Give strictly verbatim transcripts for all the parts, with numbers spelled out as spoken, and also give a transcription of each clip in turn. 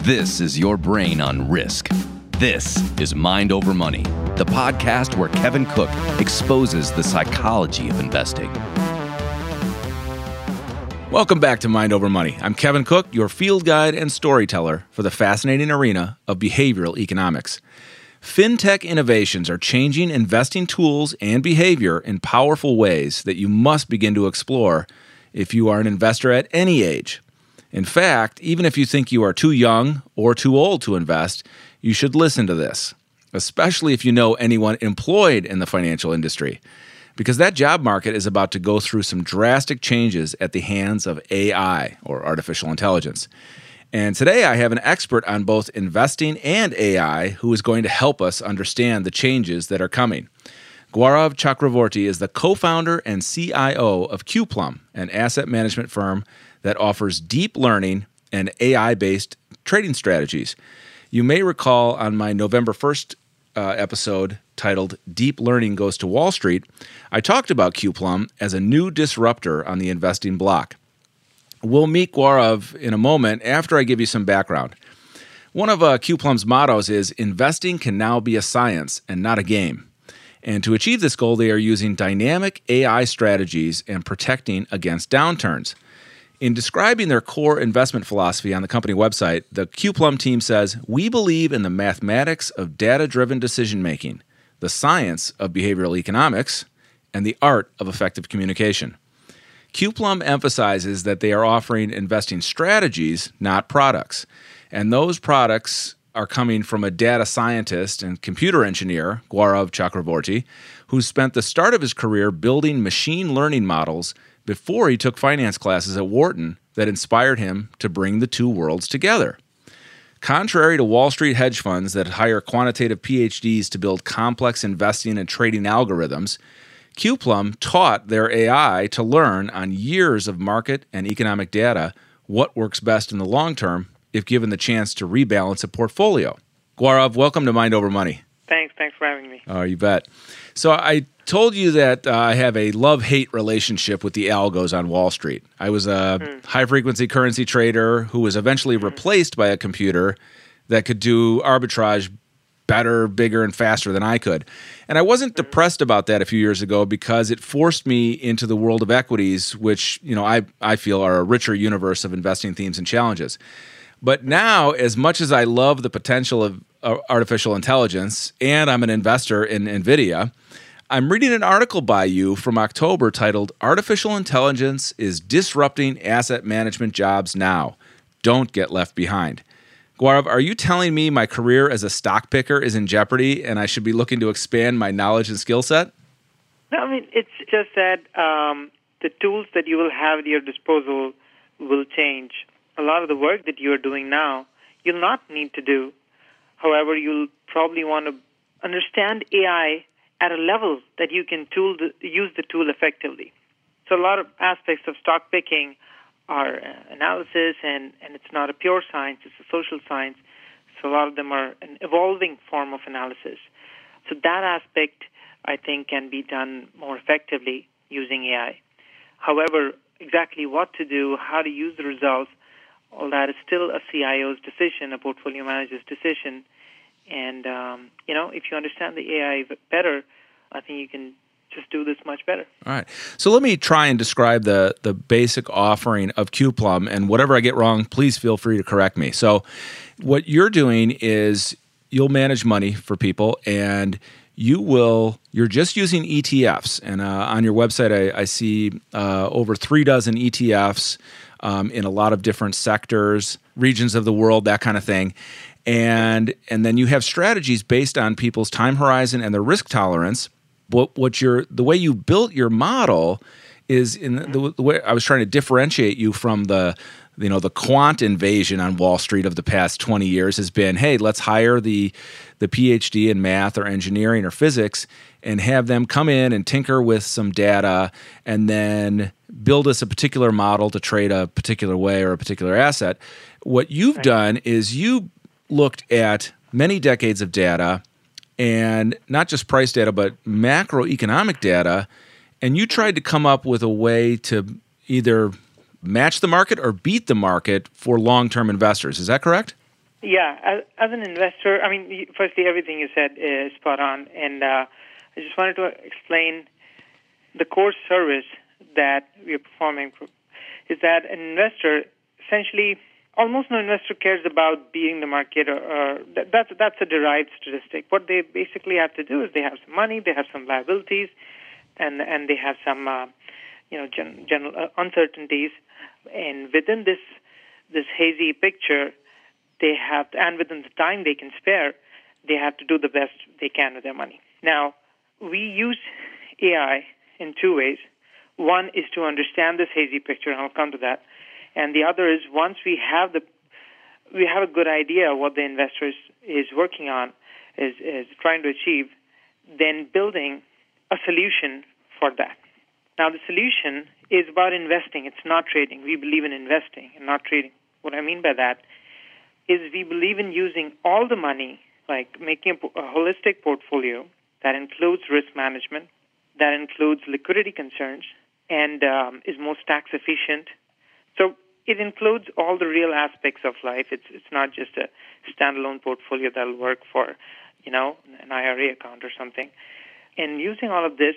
This is your brain on risk. This is Mind Over Money, the podcast where Kevin Cook exposes the psychology of investing. Welcome back to Mind Over Money. I'm Kevin Cook, your field guide and storyteller for the fascinating arena of behavioral economics. Fintech innovations are changing investing tools and behavior in powerful ways that you must begin to explore if you are an investor at any age. In fact, even if you think you are too young or too old to invest, you should listen to this, especially if you know anyone employed in the financial industry, because that job market is about to go through some drastic changes at the hands of A I, or artificial intelligence. And today I have an expert on both investing and A I who is going to help us understand the changes that are coming. Gaurav Chakravorty is the co-founder and C I O of Qplum, an asset management firm that offers deep learning and A I-based trading strategies. You may recall on my November first uh, episode titled Deep Learning Goes to Wall Street, I talked about Qplum as a new disruptor on the investing block. We'll meet Gaurav in a moment after I give you some background. One of uh, Qplum's mottos is, investing can now be a science and not a game. And to achieve this goal, they are using dynamic A I strategies and protecting against downturns. In describing their core investment philosophy on the company website, the Qplum team says, "We believe in the mathematics of data-driven decision-making, the science of behavioral economics, and the art of effective communication." Qplum emphasizes that they are offering investing strategies, not products. And those products are coming from a data scientist and computer engineer, Gaurav Chakravorty, who spent the start of his career building machine learning models before he took finance classes at Wharton that inspired him to bring the two worlds together. Contrary to Wall Street hedge funds that hire quantitative P H Ds to build complex investing and trading algorithms, Qplum taught their A I to learn on years of market and economic data what works best in the long term if given the chance to rebalance a portfolio. Gaurav, welcome to Mind Over Money. Thanks. Thanks for having me. Oh, you bet. So I told you that uh, I have a love-hate relationship with the algos on Wall Street. I was a mm. high-frequency currency trader who was eventually mm. replaced by a computer that could do arbitrage better, bigger, and faster than I could. And I wasn't mm. depressed about that a few years ago because it forced me into the world of equities, which, you know, I, I feel are a richer universe of investing themes and challenges. But now, as much as I love the potential of uh, artificial intelligence, and I'm an investor in NVIDIA, I'm reading an article by you from October titled, "Artificial Intelligence is Disrupting Asset Management Jobs Now. Don't Get Left Behind." Gaurav, are you telling me my career as a stock picker is in jeopardy and I should be looking to expand my knowledge and skill set? No, I mean, it's just that um, the tools that you will have at your disposal will change. A lot of the work that you are doing now, you'll not need to do. However, you'll probably want to understand A I at a level that you can tool the, use the tool effectively. So a lot of aspects of stock picking are uh, analysis, and, and it's not a pure science, it's a social science. So a lot of them are an evolving form of analysis. So that aspect, I think, can be done more effectively using A I. However, exactly what to do, how to use the results, all that is still a C I O's decision, a portfolio manager's decision. And, um, you know, if you understand the A I better, I think you can just do this much better. All right. So let me try and describe the, the basic offering of Qplum, and whatever I get wrong, please feel free to correct me. So what you're doing is you'll manage money for people, and you will, you're just using E T Fs. And uh, on your website, I, I see uh, over three dozen E T Fs um, in a lot of different sectors, regions of the world, that kind of thing. And and then you have strategies based on people's time horizon and their risk tolerance. What what you're the way you built your model is in the, the way I was trying to differentiate you from the you know the quant invasion on Wall Street of the past twenty years has been, hey, let's hire the the P H D in math or engineering or physics and have them come in and tinker with some data and then build us a particular model to trade a particular way or a particular asset. What you've right. done is you looked at many decades of data, and not just price data, but macroeconomic data, and you tried to come up with a way to either match the market or beat the market for long-term investors. Is that correct? Yeah, as, as an investor, I mean, firstly, everything you said is spot on, and uh, I just wanted to explain the core service that we are performing is that an investor, essentially, almost no investor cares about beating the market, or, or that, that's that's a derived statistic. What they basically have to do is they have some money, they have some liabilities, and and they have some uh, you know gen, general uh, uncertainties, and within this this hazy picture, they have to, and within the time they can spare, they have to do the best they can with their money. Now, we use A I in two ways. One is to understand this hazy picture, and I'll come to that. And the other is once we have the we have a good idea of what the investor is, is working on, is, is trying to achieve, then building a solution for that. Now, the solution is about investing. It's not trading. We believe in investing and not trading. What I mean by that is we believe in using all the money, like making a, a holistic portfolio that includes risk management, that includes liquidity concerns, and um, is most tax efficient. So it includes all the real aspects of life. It's it's not just a standalone portfolio that'll work for, you know, an I R A account or something. And using all of this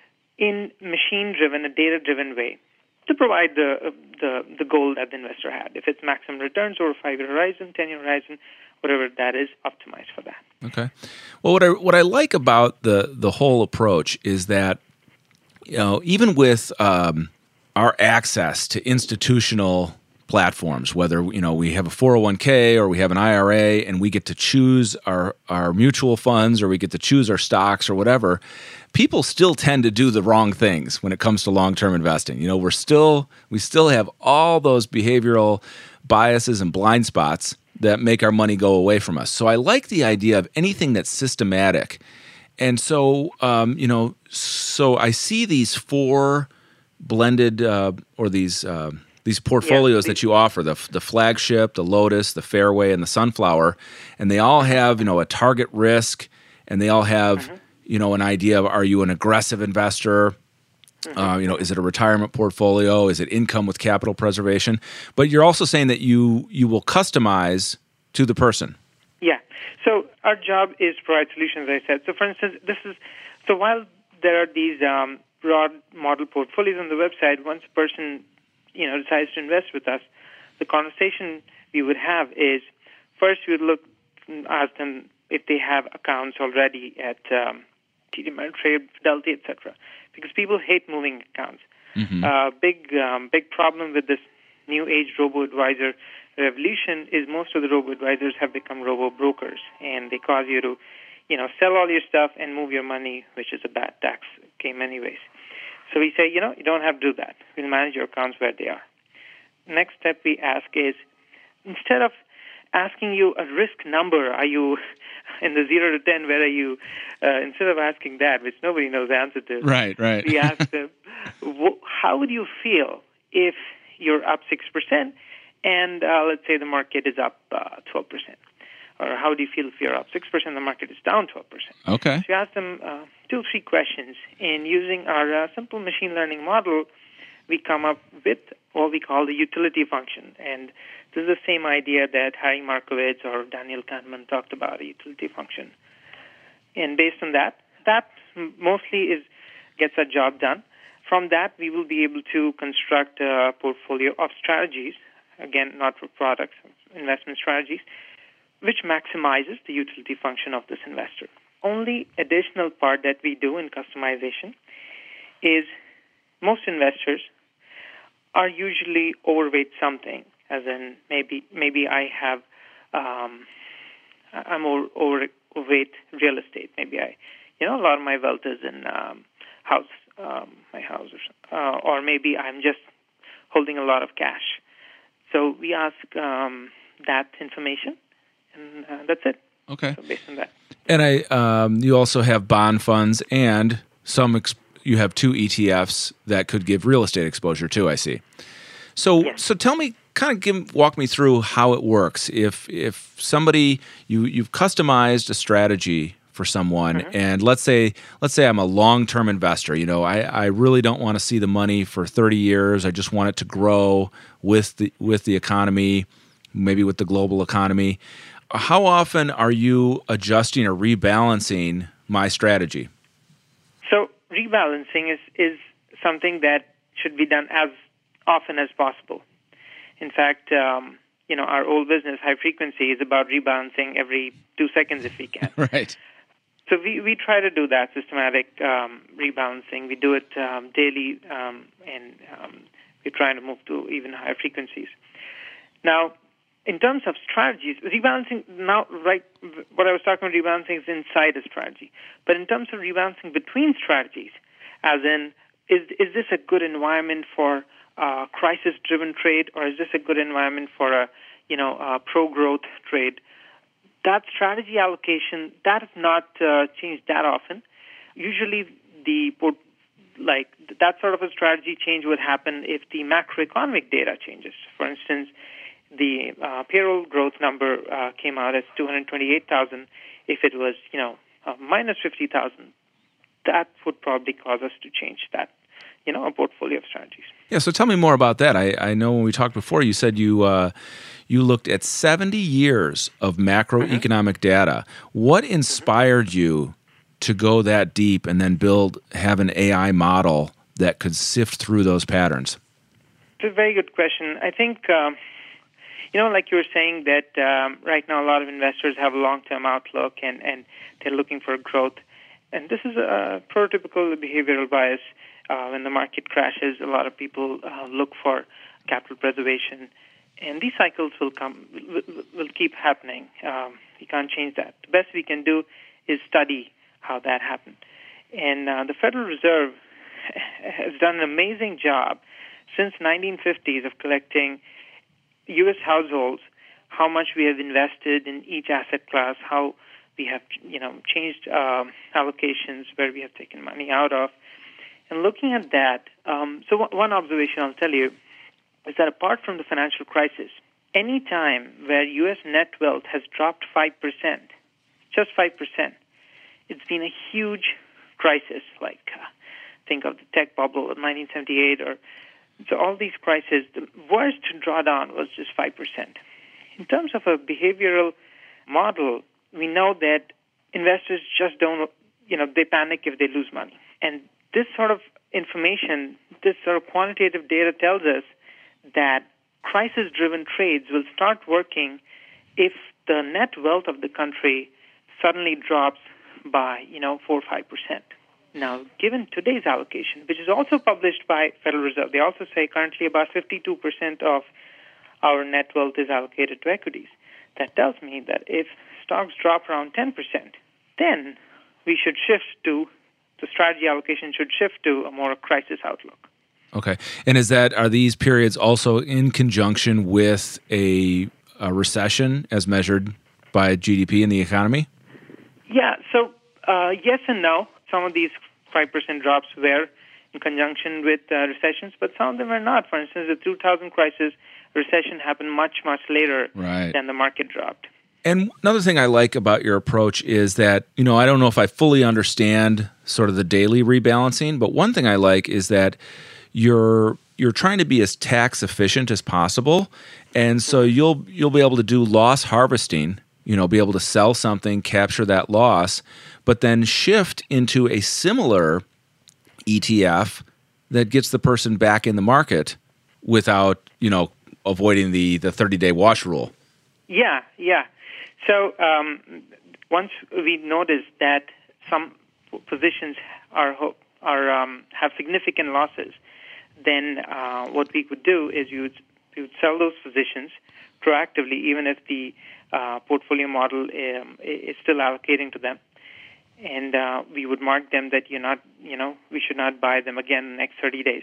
in machine-driven, a data-driven way to provide the the the goal that the investor had. If it's maximum returns over a five-year horizon, ten-year horizon, whatever that is, optimized for that. Okay. Well, what I what I like about the the whole approach is that, you know, even with um, our access to institutional platforms, whether, you know, we have a four oh one k or we have an I R A and we get to choose our, our mutual funds or we get to choose our stocks or whatever, people still tend to do the wrong things when it comes to long-term investing. You know, we're still we still have all those behavioral biases and blind spots that make our money go away from us. So I like the idea of anything that's systematic. And so, um, you know, so I see these four blended uh, or these uh, these portfolios yeah. that you offer, the the flagship, the Lotus, the Fairway, and the Sunflower, and they all have, you know, a target risk, and they all have, mm-hmm. you know, an idea of, are you an aggressive investor? Mm-hmm. Uh, you know, is it a retirement portfolio? Is it income with capital preservation? But you're also saying that you you will customize to the person. Yeah. So our job is to provide solutions, as I said. So, for instance, this is so while there are these um, broad model portfolios on the website, once a person, you know, decides to invest with us, the conversation we would have is first we would look, ask them if they have accounts already at um, T D Ameritrade, Fidelity, et cetera. Because people hate moving accounts. Mm-hmm. Uh, big, um, big problem with this new age robo-advisor revolution is most of the robo-advisors have become robo-brokers, and they cause you to, you know, sell all your stuff and move your money, which is a bad tax game anyways. So we say, you know, you don't have to do that. We'll manage your accounts where they are. Next step we ask is, instead of asking you a risk number, are you in the zero to ten, where are you, uh, instead of asking that, which nobody knows the answer to, right, right. we ask them, how would you feel if you're up six percent and uh, let's say the market is up uh, twelve percent? Or how do you feel if you're up six percent and the market is down twelve percent? Okay. So you ask them uh, two, three questions, and using our uh, simple machine learning model, we come up with what we call the utility function. And this is the same idea that Harry Markowitz or Daniel Kahneman talked about, a utility function. And based on that, that mostly is gets a job done. From that, we will be able to construct a portfolio of strategies, again, not for products, investment strategies, which maximizes the utility function of this investor. Only additional part that we do in customization is most investors are usually overweight something, as in maybe maybe I have, um, I'm over, over, overweight real estate. Maybe I, you know, a lot of my wealth is in um, house, um, my house, or, uh, or maybe I'm just holding a lot of cash. So we ask um, that information, and uh, that's it. Okay. So based on that. And I, um, you also have bond funds and some. Ex- you have two E T Fs that could give real estate exposure too. I see. So, yes. so tell me, kind of give, walk me through how it works. If if somebody you you've customized a strategy for someone, mm-hmm. and let's say let's say I'm a long-term investor. You know, I, I really don't want to see the money for thirty years. I just want it to grow with the with the economy, maybe with the global economy. How often are you adjusting or rebalancing my strategy? So rebalancing is, is something that should be done as often as possible. In fact, um, you know, our old business, high frequency, is about rebalancing every two seconds if we can. Right. So we, we try to do that systematic um, rebalancing. We do it um, daily, um, and um, we're trying to move to even higher frequencies. Now, in terms of strategies, rebalancing, now, right, what I was talking about rebalancing is inside a strategy. But in terms of rebalancing between strategies, as in, is is this a good environment for uh, crisis-driven trade, or is this a good environment for a, you know, a pro-growth trade? That strategy allocation, that is not uh, changed that often. Usually, the like that sort of a strategy change would happen if the macroeconomic data changes. For instance, the uh, payroll growth number uh, came out as two hundred twenty-eight thousand. If it was, you know, uh, minus fifty thousand, that would probably cause us to change that, you know, a portfolio of strategies. Yeah, so tell me more about that. I, I know when we talked before, you said you uh, you looked at seventy years of macroeconomic mm-hmm. data. What inspired mm-hmm. you to go that deep and then build, have an A I model that could sift through those patterns? It's a very good question. I think, um, you know, like you were saying, that um, right now a lot of investors have a long-term outlook and, and they're looking for growth. And this is a prototypical behavioral bias. Uh, when the market crashes, a lot of people uh, look for capital preservation. And these cycles will come, will, will keep happening. Um, we can't change that. The best we can do is study how that happened. And uh, the Federal Reserve has done an amazing job since nineteen fifties of collecting U S households, how much we have invested in each asset class, how we have, you know, changed uh, allocations, where we have taken money out of. And looking at that, um, so w- one observation I'll tell you is that apart from the financial crisis, any time where U S net wealth has dropped five percent, just five percent, it's been a huge crisis, like uh, think of the tech bubble of nineteen seventy-eight, or so all these crises, the worst drawdown was just five percent. In terms of a behavioral model, we know that investors just don't, you know, they panic if they lose money. And this sort of information, this sort of quantitative data tells us that crisis-driven trades will start working if the net wealth of the country suddenly drops by, you know, four or five percent. Now, given today's allocation, which is also published by Federal Reserve, they also say currently about fifty-two percent of our net wealth is allocated to equities. That tells me that if stocks drop around ten percent, then we should shift to, the strategy allocation should shift to a more crisis outlook. Okay. And is that, are these periods also in conjunction with a, a recession as measured by G D P in the economy? Yeah, so uh, yes and no. Some of these five percent drops were in conjunction with uh, recessions, but some of them are not. For instance, the two thousand crisis, recession happened much, much later right. than the market dropped. And another thing I like about your approach is that, you know, I don't know if I fully understand sort of the daily rebalancing, but one thing I like is that you're you're trying to be as tax efficient as possible, and so you'll you'll be able to do loss harvesting, you know, be able to sell something, capture that loss, but then shift into a similar E T F that gets the person back in the market without, you know, avoiding the the thirty-day wash rule. Yeah, yeah. So um, once we notice that some positions are are um, have significant losses, then uh, what we could do is you would, we would sell those positions proactively, even if the uh, portfolio model um, is still allocating to them, and uh, we would mark them that you're not, you know, we should not buy them again in the next thirty days.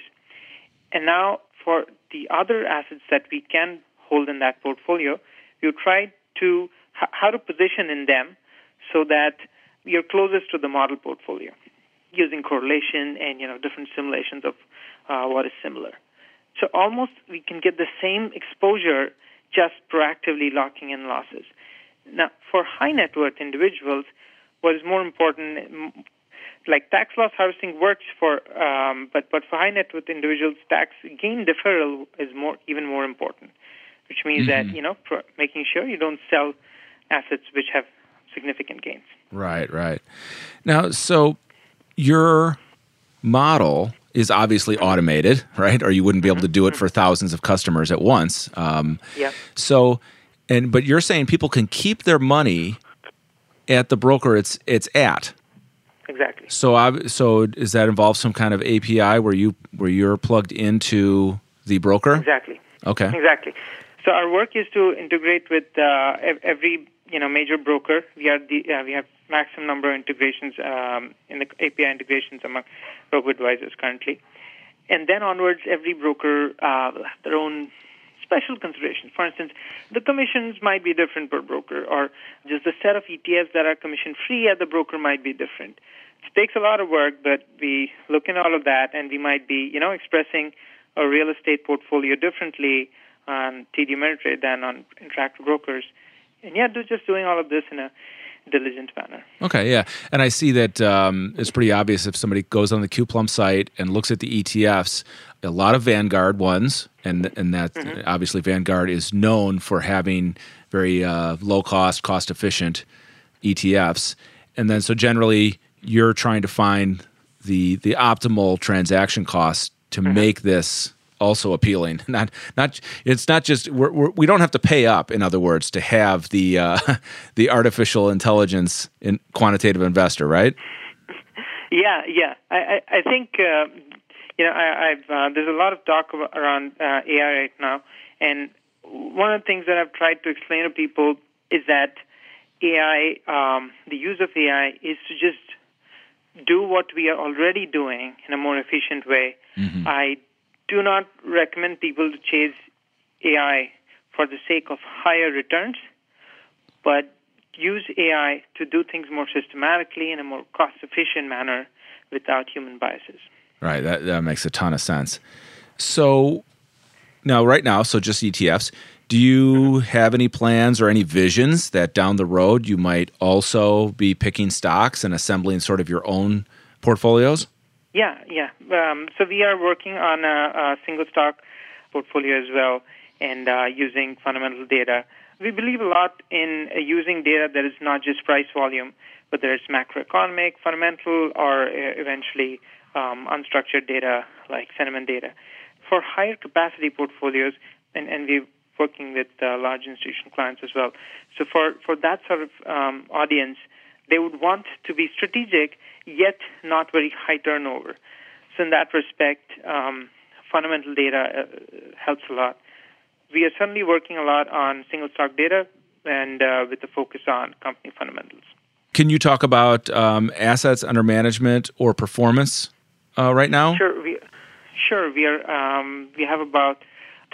And now for the other assets that we can hold in that portfolio, we would try to h- how to position in them so that you're closest to the model portfolio, using correlation and, you know, different simulations of uh, what is similar. So almost we can get the same exposure just proactively locking in losses. Now, for high net worth individuals, what is more important, like tax loss harvesting works for, um, but but for high net worth individuals, tax gain deferral is more even more important, which means mm-hmm. that, you know, pro- making sure you don't sell assets which have significant gains. Right, right. Now, so your model is obviously automated, right? Or you wouldn't be able to do it for thousands of customers at once. Um, Yeah. So, and but you're saying people can keep their money at the broker it's it's at. Exactly. So, I, so does that involve some kind of A P I where you where you're plugged into the broker? Exactly. Okay. Exactly. So our work is to integrate with uh, ev- every you know major broker. We are the uh, we have maximum number of integrations um, in the A P I integrations among robo advisors currently, and then onwards, every broker uh, will have their own special considerations. For instance, the commissions might be different per broker, or just the set of E T Fs that are commission-free at the broker might be different. It takes a lot of work, but we look in all of that, and we might be, you know, expressing a real estate portfolio differently on T D Ameritrade than on Interactive Brokers. And yeah, do- just doing all of this in a diligent manner. Okay, yeah. And I see that um, it's pretty obvious if somebody goes on the Q Plum site and looks at the E T Fs, a lot of Vanguard ones, and and that mm-hmm. obviously Vanguard is known for having very uh, low-cost, cost-efficient E T Fs. And then so generally you're trying to find the the optimal transaction cost to mm-hmm. make this also appealing. Not not it's not just we're, we're, we don't have to pay up. In other words, to have the uh, the artificial intelligence in quantitative investor, right? Yeah, yeah. I I, I think uh, you know I, I've uh, there's a lot of talk about, around uh, A I right now, and one of the things that I've tried to explain to people is that A I, um, the use of A I, is to just do what we are already doing in a more efficient way. Mm-hmm. I do not recommend people to chase A I for the sake of higher returns, but use A I to do things more systematically in a more cost-efficient manner without human biases. Right, that, that makes a ton of sense. So now, right now, so just E T Fs, do you have any plans or any visions that down the road you might also be picking stocks and assembling sort of your own portfolios? Yeah, yeah. Um, so we are working on a, a single stock portfolio as well and uh, using fundamental data. We believe a lot in uh, using data that is not just price volume, whether it's macroeconomic, fundamental, or uh, eventually um, unstructured data like sentiment data. For higher capacity portfolios, and, and we're working with uh, large institutional clients as well. So for, for that sort of um, audience, they would want to be strategic, yet not very high turnover. So in that respect, um, fundamental data uh, helps a lot. We are certainly working a lot on single stock data and uh, with the focus on company fundamentals. Can you talk about um, assets under management or performance uh, right now? Sure. We, sure. We are. Um, we have about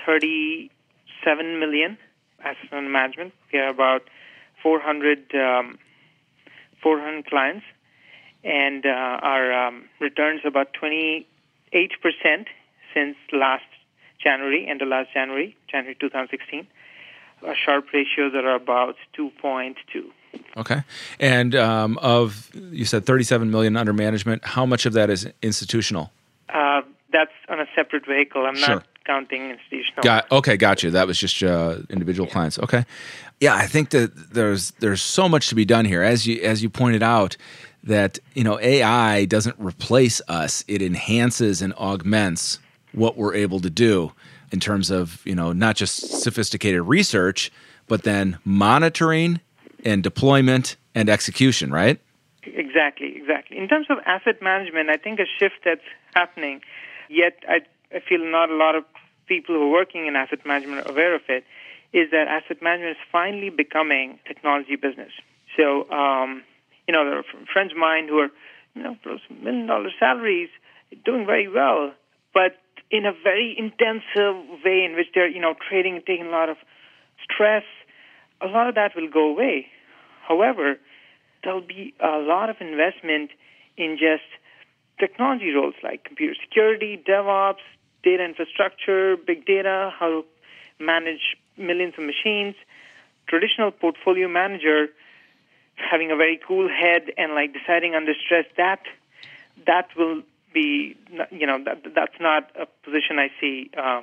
thirty-seven million assets under management. We have about four hundred, um, four hundred clients, and uh, our um, returns about twenty-eight percent since last January, end of last January, January two thousand sixteen. Our Sharpe ratios are about two point two. Okay. And um, of, you said thirty-seven million under management, how much of that is institutional? Uh, that's on a separate vehicle. I'm sure. not counting institutional. Got, okay, got you. That was just uh, individual yeah. clients. Okay. Yeah, I think that there's there's so much to be done here. As you as you pointed out, that you know A I doesn't replace us; it enhances and augments what we're able to do in terms of you know not just sophisticated research, but then monitoring and deployment and execution. Right? Exactly, exactly. In terms of asset management, I think a shift that's happening. Yet, I I feel not a lot of people who are working in asset management are aware of it. Is that asset management is finally becoming technology business. So, um, you know, there are friends of mine who are, you know, those million dollar salaries, doing very well, but in a very intensive way in which they're, you know, trading and taking a lot of stress. A lot of that will go away. However, there'll be a lot of investment in just technology roles like computer security, DevOps, data infrastructure, big data, how to manage millions of machines. Traditional portfolio manager having a very cool head and like deciding under stress, that that will be, you know, that that's not a position I see um,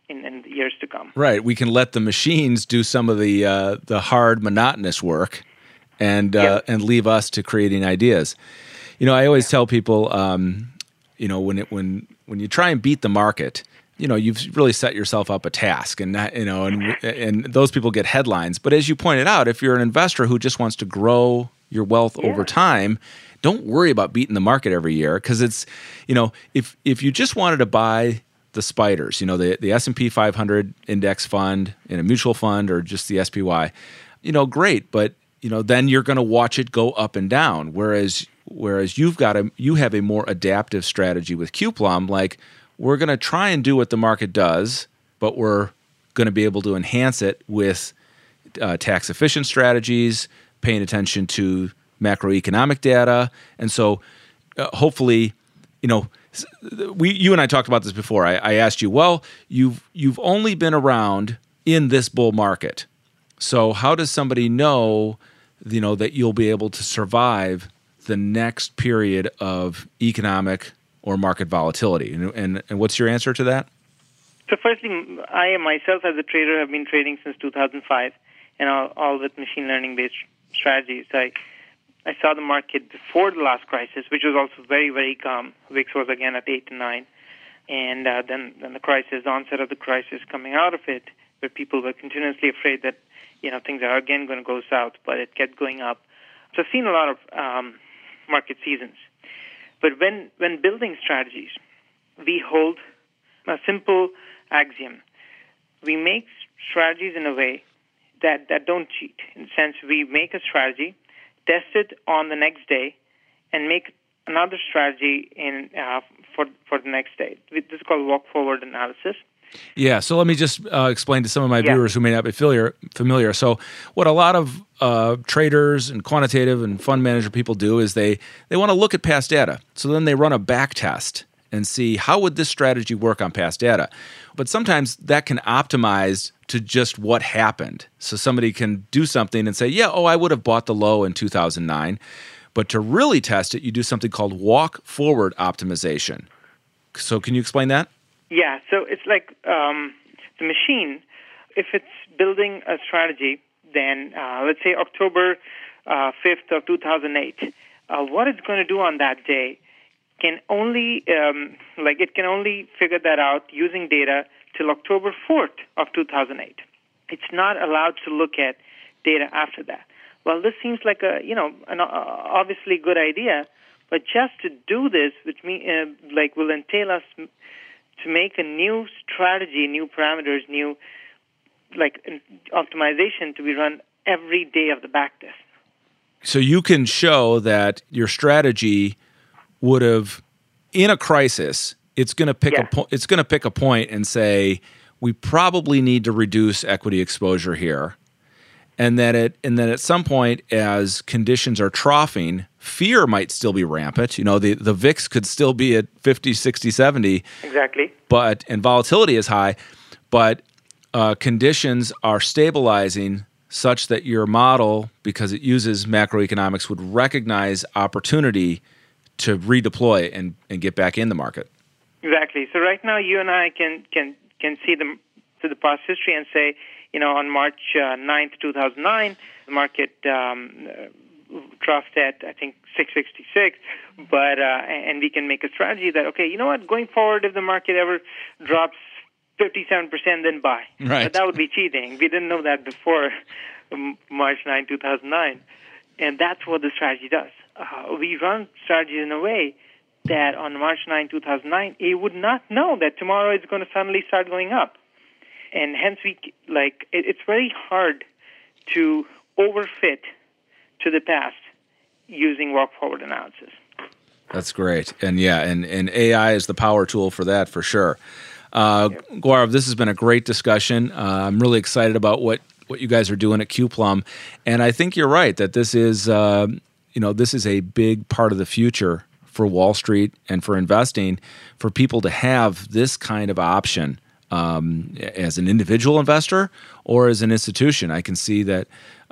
in, in the years to come. Right. We can let the machines do some of the uh, the hard, monotonous work, and uh, Yeah. and leave us to creating ideas. You know, I always tell people, um, you know, when it when when you try and beat the market, you know, you've really set yourself up a task, and not, you know, and and those people get headlines. But as you pointed out, if you're an investor who just wants to grow your wealth Yeah. over time, don't worry about beating the market every year, because it's, you know, if if you just wanted to buy the spiders, you know, the the S and P five hundred index fund in a mutual fund or just the S P Y, you know, great, but you know, then you're going to watch it go up and down. Whereas whereas you've got a you have a more adaptive strategy with Q Plum, like we're going to try and do what the market does, but we're going to be able to enhance it with uh, tax efficient strategies, paying attention to macroeconomic data, and so uh, hopefully, you know. We, you and I talked about this before. I, I asked you, well, you've you've only been around in this bull market, so how does somebody know, you know, that you'll be able to survive the next period of economic or market volatility? And and, and what's your answer to that? So, firstly, I myself as a trader have been trading since two thousand five, and all, all with machine learning based strategies. I I saw the market before the last crisis, which was also very, very calm. V I X was again at eight to nine. And uh, then, then the crisis, the onset of the crisis, coming out of it, where people were continuously afraid that, you know, things are again going to go south, but it kept going up. So I've seen a lot of um, market seasons. But when, when building strategies, we hold a simple axiom. We make strategies in a way that, that don't cheat. In the sense, we make a strategy, test it on the next day, and make another strategy in uh, for for the next day. This is called walk-forward analysis. Yeah, so let me just uh, explain to some of my Yeah. viewers who may not be familiar. familiar. So what a lot of uh, traders and quantitative and fund manager people do is they, they want to look at past data. So then they run a back test and see how would this strategy work on past data. But sometimes that can optimize to just what happened. So somebody can do something and say, yeah, oh, I would have bought the low in two thousand nine. But to really test it, you do something called walk-forward optimization. So can you explain that? Yeah, so it's like um, the machine, if it's building a strategy, then uh, let's say October uh, fifth of two thousand eight, uh, what it's going to do on that day can only, um, like it can only figure that out using data till October fourth of two thousand eight. It's not allowed to look at data after that. Well, this seems like a, you know, an uh, obviously good idea, but just to do this, which mean, uh, like will entail us to make a new strategy, new parameters, new like optimization to be run every day of the back test. So you can show that your strategy would have, in a crisis, it's going to pick Yeah. a po- it's going to pick a point and say we probably need to reduce equity exposure here, and that it and then at some point as conditions are troughing, fear might still be rampant. You know, the the V I X could still be at fifty, sixty, seventy. Exactly. But and volatility is high, but uh, conditions are stabilizing such that your model, because it uses macroeconomics, would recognize opportunity to redeploy and, and get back in the market. Exactly. So right now, you and I can can can see the to the past history and say, you know, on March uh, ninth, two thousand nine, the market um, uh, troughed at I think six sixty-six, but uh, and we can make a strategy that okay, you know what, going forward, if the market ever drops fifty-seven percent, then buy. Right. But that would be cheating. We didn't know that before um, March ninth, two thousand nine, and that's what the strategy does. Uh, we run strategies in a way that on March ninth, two thousand nine, it would not know that tomorrow it's going to suddenly start going up. And hence, we like it, it's very hard to overfit to the past using walk-forward analysis. That's great. And yeah, and, and A I is the power tool for that, for sure. Uh, Gaurav, this has been a great discussion. Uh, I'm really excited about what, what you guys are doing at Q Plum. And I think you're right that this is, uh, you know, this is a big part of the future for Wall Street and for investing, for people to have this kind of option um, as an individual investor or as an institution. I can see that,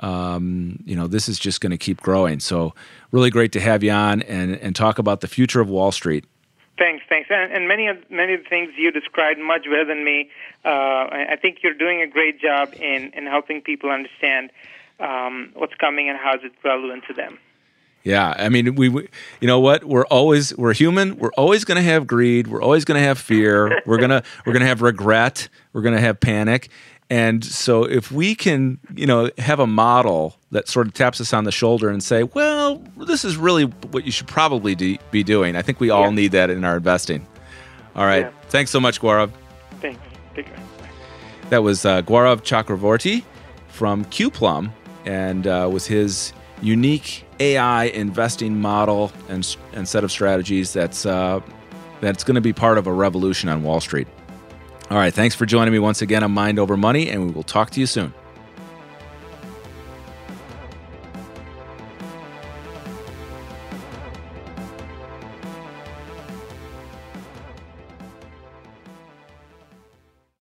um, you know, this is just going to keep growing. So really great to have you on and, and talk about the future of Wall Street. Thanks, thanks. And, and many of many of the things you described much better than me. Uh, I, I think you're doing a great job in, in helping people understand um, what's coming and how is it relevant to them. Yeah, I mean, we, we, you know what? We're always we're human. We're always going to have greed. We're always going to have fear. We're gonna we're gonna have regret. We're going to have panic. And so, if we can, you know, have a model that sort of taps us on the shoulder and say, "Well, this is really what you should probably de- be doing," I think we all yeah. need that in our investing. All right, yeah. Thanks so much, Gaurav. Thanks. Take care. That was uh, Gaurav Chakravorty from Qplum, and uh, was his unique A I investing model and and set of strategies that's uh, that's going to be part of a revolution on Wall Street. All right, thanks for joining me once again on Mind Over Money, and we will talk to you soon.